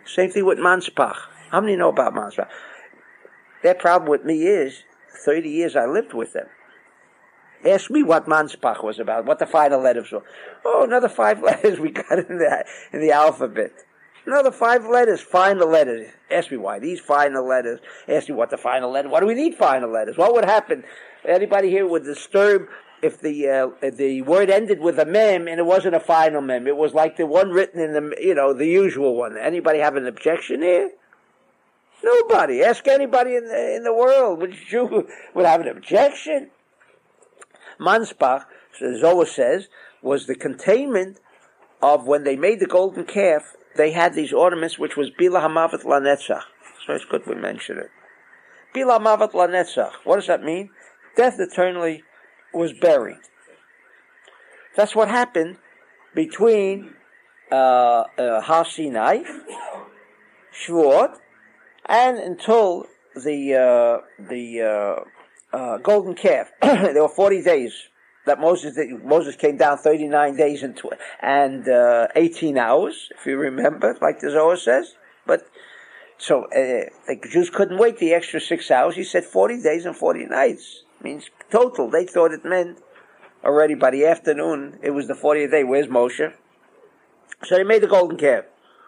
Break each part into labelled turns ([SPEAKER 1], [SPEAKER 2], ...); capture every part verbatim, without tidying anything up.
[SPEAKER 1] Same thing with Manspach. How many know about Manspach? Their problem with me is, thirty years I lived with them. Ask me what Manspach was about, what the final letters were. Oh, another five letters we got in the, in the alphabet. Another five letters, final letters. Ask me why these final letters. Ask me what the final letter. Why do we need final letters? What would happen? Anybody here would disturb if the uh, if the word ended with a mem and it wasn't a final mem? It was like the one written in the, you know, the usual one. Anybody have an objection here? Nobody. Ask anybody in the, in the world which Jew would have an objection. Manspach, Zohar says, was the containment of when they made the golden calf. They had these ornaments, which was Bila Hamavet Lanetzach. So it's good we mention it. Bila Hamavet Lanetzach. What does that mean? Death eternally was buried. That's what happened between uh, uh, Har Sinai, Shavuot, and until the uh, the uh, uh, golden calf. There were forty days that Moses Moses came down thirty-nine days and tw- and uh, eighteen hours, if you remember, like the Zohar says. But so uh, the Jews couldn't wait the extra six hours. He said forty days and forty nights. Means total. They thought it meant already by the afternoon it was the fortieth day. Where's Moshe? So they made the golden calf.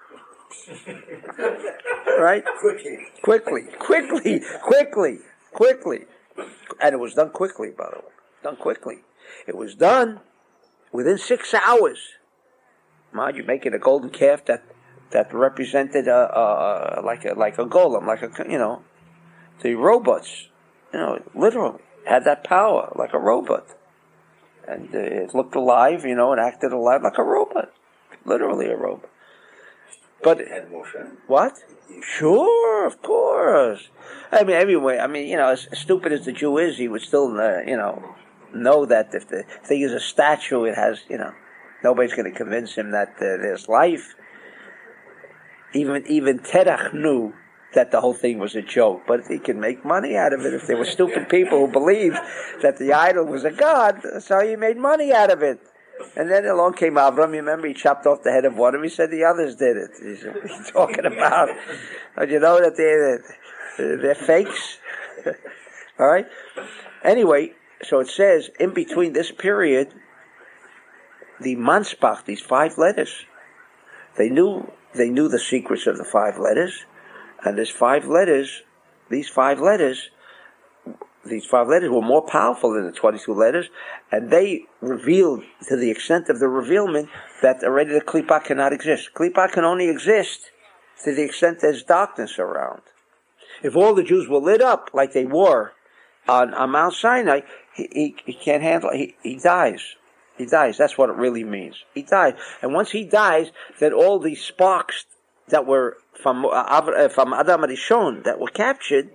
[SPEAKER 1] Right?
[SPEAKER 2] Quickly.
[SPEAKER 1] Quickly. Quickly. Quickly. Quickly. And it was done quickly, by the way. Done quickly. It was done within six hours. Mind you, making a golden calf that that represented a, a like a like a golem, like a, you know, the robots, you know, literally had that power like a robot, and uh, it looked alive, you know, and acted alive like a robot, literally a robot. But what? Sure, of course. I mean, anyway, I mean, you know, as stupid as the Jew is, he would still, uh, you know, know that if the thing is a statue, it has, you know, nobody's going to convince him that uh, there's life. Even even Terach knew that the whole thing was a joke, but he could make money out of it if there were stupid people who believed that the idol was a god. So he made money out of it. And then along came Avram. You remember, he chopped off the head of one of them. He said the others did it. He's, he's talking about, but you know that they're they're fakes. All right. Anyway, so it says in between this period, the Manspach, these five letters, they knew they knew the secrets of the five letters, and these five letters, these five letters. These five letters were more powerful than the twenty-two letters, and they revealed, to the extent of the revealment, that already the Klippa cannot exist. Klippa can only exist to the extent there's darkness around. If all the Jews were lit up like they were on, on Mount Sinai, he, he, he can't handle it. He, he dies. He dies. That's what it really means. He dies. And once he dies, then all these sparks that were from, uh, from Adam Rishon that were captured,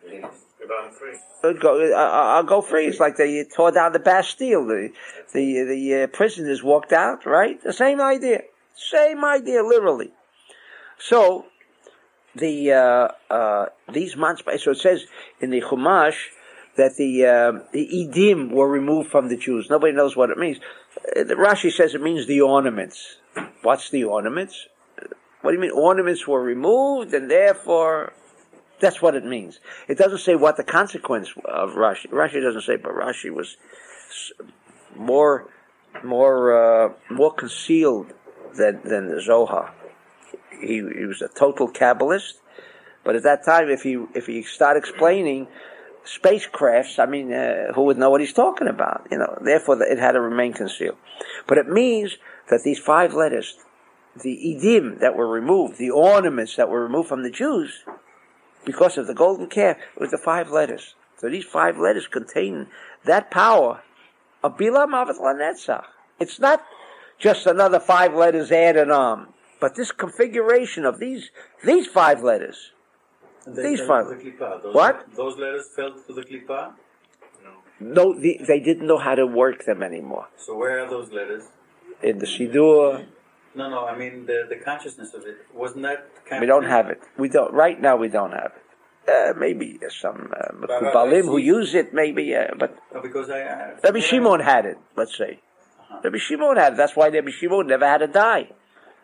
[SPEAKER 1] Go, uh, I'll go free. It's like they tore down the Bastille. The the the uh, prisoners walked out. Right, the same idea, same idea, literally. So the uh, uh, these months. So it says in the Chumash that the uh, the Edim were removed from the Jews. Nobody knows what it means. Uh, Rashi says it means the ornaments. What's the ornaments? What do you mean? Ornaments were removed, and therefore. That's what it means. It doesn't say what the consequence of Rashi. Rashi doesn't say, but Rashi was more, more, uh, more concealed than than the Zohar. He, he was a total Kabbalist, but at that time, if he if he started explaining spacecrafts, I mean, uh, who would know what he's talking about? You know, therefore, it had to remain concealed. But it means that these five letters, the Edim that were removed, the ornaments that were removed from the Jews. Because of the golden calf, it was the five letters. So these five letters contain that power of Bila Mavet Lanetzach. It's not just another five letters added on, but this configuration of these these five letters. These five.
[SPEAKER 2] Those,
[SPEAKER 1] what?
[SPEAKER 2] Those letters fell to the Klippa?
[SPEAKER 1] No. No, the, they didn't know how to work them anymore.
[SPEAKER 2] So where are those letters?
[SPEAKER 1] In the Siddur.
[SPEAKER 2] No, no, I mean the, the consciousness of it. Wasn't that kind
[SPEAKER 1] We
[SPEAKER 2] of...
[SPEAKER 1] don't have it. We don't. Right now we don't have it. Uh, maybe some uh, Mekubalim who use it, maybe, uh, but...
[SPEAKER 2] No, because I... I
[SPEAKER 1] Rabbi Shimon had it, let's say. Uh-huh. Rabbi Shimon had it. That's why Rabbi Shimon never had to die.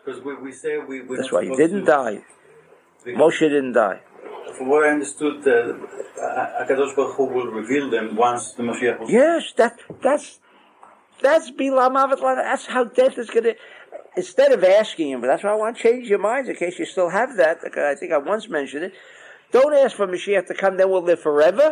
[SPEAKER 2] Because we, we say we... We're
[SPEAKER 1] That's
[SPEAKER 2] not
[SPEAKER 1] why he
[SPEAKER 2] supposed
[SPEAKER 1] didn't
[SPEAKER 2] to,
[SPEAKER 1] die. Moshe didn't die.
[SPEAKER 2] From what I understood, uh, HaKadosh Baruch Hu will reveal them once the Mashiach will...
[SPEAKER 1] Yes, that, that's, that's Bilam Avet Lana. That's how death is going to... Instead of asking him, but that's why I want to change your minds in case you still have that. I think I once mentioned it. Don't ask for Mashiach to come, then we'll live forever.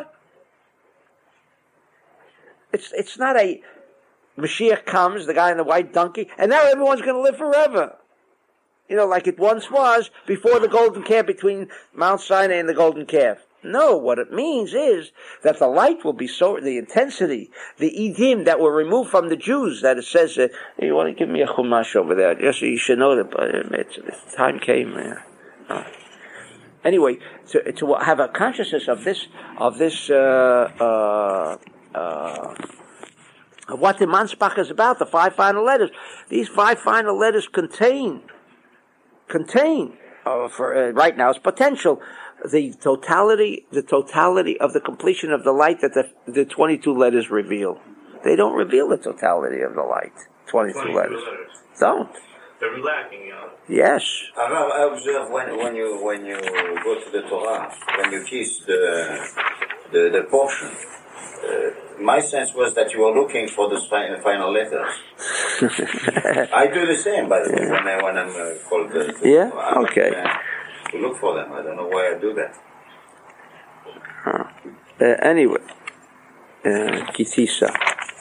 [SPEAKER 1] It's it's not a Mashiach comes, the guy in the white donkey, and now everyone's going to live forever. You know, like it once was before the golden calf, between Mount Sinai and the golden calf. No, what it means is that the light will be so, the intensity, the edim that were removed from the Jews, that it says, uh, hey, you want to give me a chumash over there? Just so you should know that uh, it's, it's, time came. Uh, uh. Anyway, to, to have a consciousness of this, of this, uh, uh, uh, of what the Manspach is about, the five final letters. These five final letters contain, contain, uh, for uh, right now, it's potential, the totality, the totality of the completion of the light that the, the twenty-two letters reveal. They don't reveal the totality of the light. twenty-two, twenty-two letters. letters. Don't.
[SPEAKER 3] They're lacking, you know.
[SPEAKER 1] Yes.
[SPEAKER 4] I observe when, when you when you go to the Torah, when you kiss the the, the portion. Uh, my sense was that you were looking for the fi- final letters. I do the same, by the way, when, I, when I'm uh, called. Uh, to,
[SPEAKER 1] yeah.
[SPEAKER 4] I'm,
[SPEAKER 1] okay.
[SPEAKER 4] Uh, to look for them. I don't know why I do that.
[SPEAKER 1] Huh. Uh, anyway, uh, Kitisa.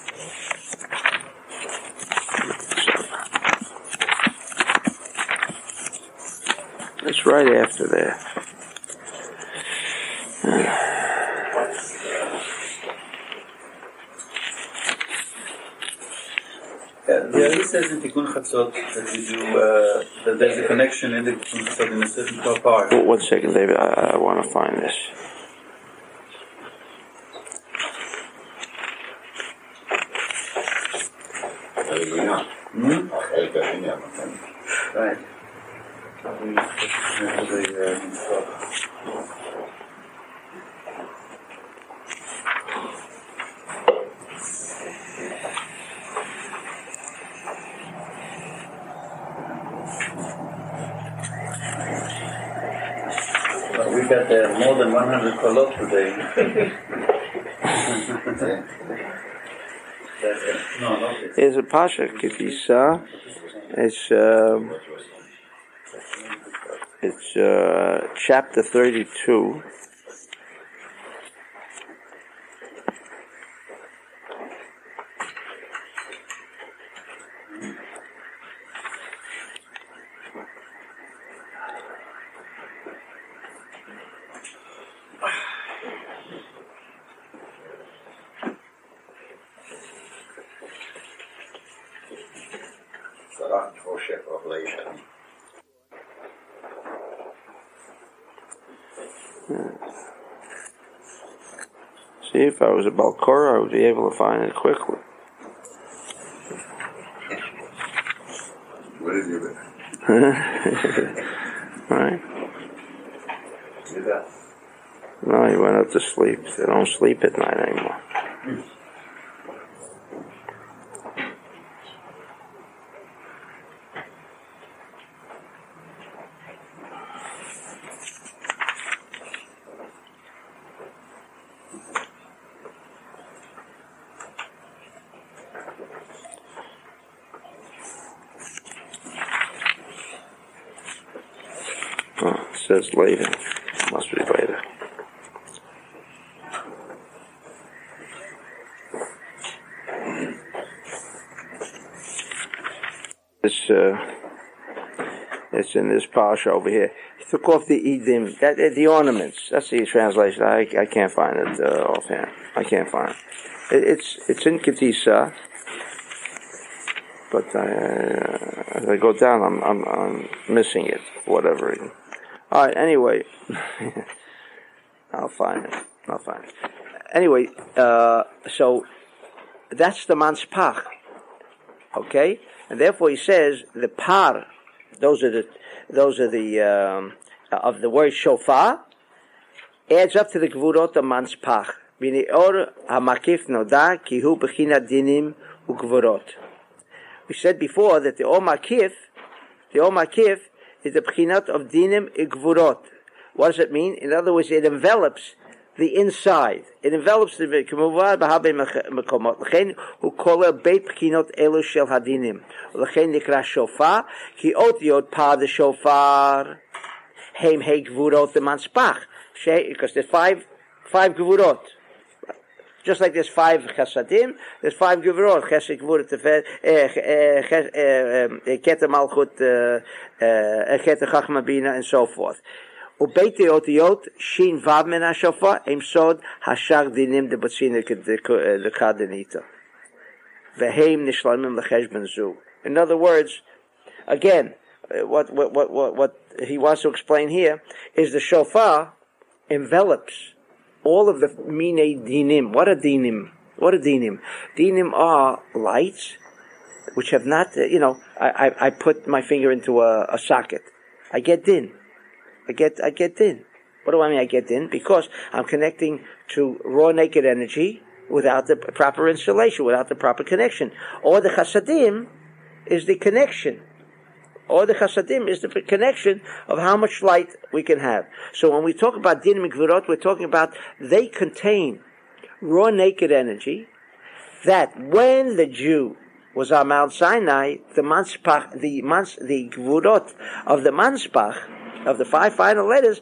[SPEAKER 1] It's right after that.
[SPEAKER 2] Yeah, the Ari says in Tikkun Chatzot that you do, uh, that there's a connection in the Tikkun Chatzot in a certain part.
[SPEAKER 1] Well, one second, David. I, I want to find this.
[SPEAKER 2] Hmm? Right. Well, we got uh, more than one hundred kolot today. no, no.
[SPEAKER 1] There's a Pasha Kitisa. It's um, it's uh, chapter thirty-two. See, if I was a Balkora, I would be able to find it quickly.
[SPEAKER 4] What did you do?
[SPEAKER 1] Right? No, he went up to sleep. They don't sleep at night anymore. Says later. Must be later. This, uh, it's in this parsha over here. He took off the edim, that, the ornaments. That's the translation. I, I can't find it uh, offhand. I can't find it. it it's it's in Ketisa, but uh, as I go down, I'm I'm, I'm missing it for whatever reason. All right. Anyway, I'll find it. I'll find it. Anyway, uh, so that's the manspach, okay, and therefore he says the par. Those are the those are the um, of the word shofar adds up to the gvurot of manspach. B'neor hamakif noda ki hu b'china dinim ugvurot. We said before that the or makif The Om HaKif is the Pchinat of Dinim Igvurot. What does it mean? In other words, it envelops the inside. It envelops the Kemuvad B'Habei Mekomot. L'chein hu koler Beit Pchinot Elu Shel Hadinim. L'chein nikra Shofar ki Otiot Pa the Shofar Heim Hei Gvurot the Manspach. Because there's five five Gvurot. Just like there's five Chasadim, there's five Gevurot. Chesed, Gvurot, Tefer, Keter Malchut, Keter Chachma Bina, and so forth. Ubeite Otiyot, Shin Vav Men HaShofar, Im Sod, Hashar Dinim de Batzina de Kadenita. Veheim Nishlamim Lecheshben Zu. In other words, again, what, what, what, what, what he wants to explain here is the shofar envelops all of the mine dinim. What are dinim? What are dinim? Dinim are lights which have not, uh, you know, I, I, I put my finger into a, a socket. I get din. I get, I get din. What do I mean I get din? Because I'm connecting to raw naked energy without the proper installation, without the proper connection. Or the chasadim is the connection. Or the chasadim is the connection of how much light we can have. So when we talk about dinim and gvurot, we're talking about they contain raw naked energy that when the Jew was on Mount Sinai, the manspach, the mans, the gvurot of the manspach, of the five final letters,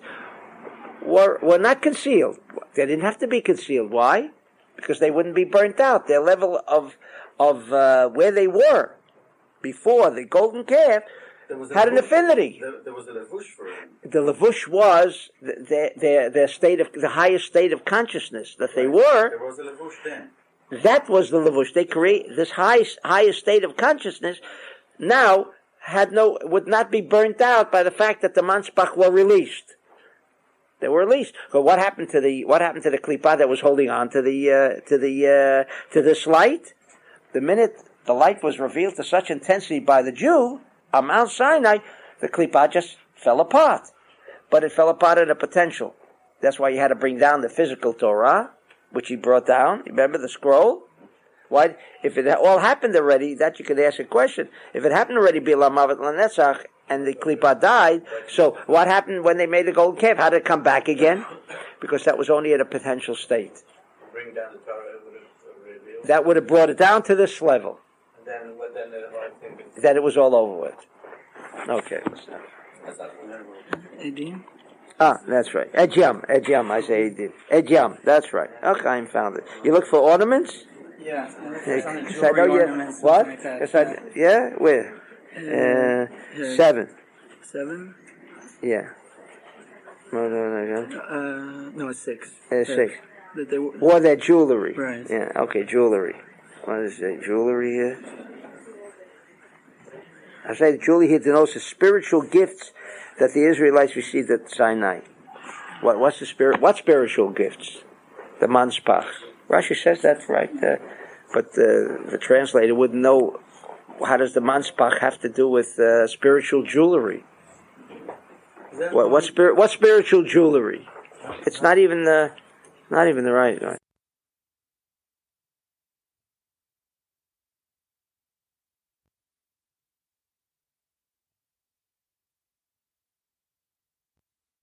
[SPEAKER 1] were were not concealed. They didn't have to be concealed. Why? Because they wouldn't be burnt out. Their level of of uh, where they were before the golden calf had an affinity.
[SPEAKER 2] There, there was a levush for it.
[SPEAKER 1] The levush was their, their, their state of, the highest state of consciousness that they were.
[SPEAKER 2] There was a levush then.
[SPEAKER 1] That was the levush. They create this highest, highest state of consciousness now had no, would not be burnt out by the fact that the manspach were released. They were released. But what happened to the, what happened to the klipa that was holding on to the, uh, to the, uh, to this light? The minute the light was revealed to such intensity by the Jew, on Mount Sinai, the klipa just fell apart. But it fell apart in a potential. That's why you had to bring down the physical Torah, which he brought down. Remember the scroll? Why? If it all happened already, that you could ask a question. If it happened already, Bila Mavet Lanetzach, and the klipa died, so what happened when they made the golden calf? How did it come back again? Because that was only at a potential state.
[SPEAKER 3] Bring down the Torah, it would have revealed.
[SPEAKER 1] That would have brought it down to this level.
[SPEAKER 3] Then, then the whole thing is...
[SPEAKER 1] That it was all over with. Okay.
[SPEAKER 5] Edim?
[SPEAKER 1] Ah, that's right. Edyam, Edyam, I say Edim. Edyam, that's right. Okay, I found it. You look for ornaments?
[SPEAKER 5] Yeah.
[SPEAKER 1] Yes, I know you. What?
[SPEAKER 5] Like that.
[SPEAKER 1] Yes, I, yeah? Where?
[SPEAKER 5] Uh,
[SPEAKER 1] Uh,
[SPEAKER 5] yeah.
[SPEAKER 1] seven.
[SPEAKER 5] Seven?
[SPEAKER 1] Yeah. No, no, no, no.
[SPEAKER 5] Uh, no, it's six.
[SPEAKER 1] Uh, six.
[SPEAKER 5] That they were,
[SPEAKER 1] Wore their jewelry.
[SPEAKER 5] Right.
[SPEAKER 1] Yeah, okay, jewelry. What is it? Jewelry here? I say the jewelry here denotes the spiritual gifts that the Israelites received at Sinai. What, what's the spirit? What spiritual gifts? The manspach. Rashi says that's right, uh, but uh, the translator wouldn't know. How does the manspach have to do with uh, spiritual jewelry? What, what spirit? What spiritual jewelry? It's not even the, not even the right. right.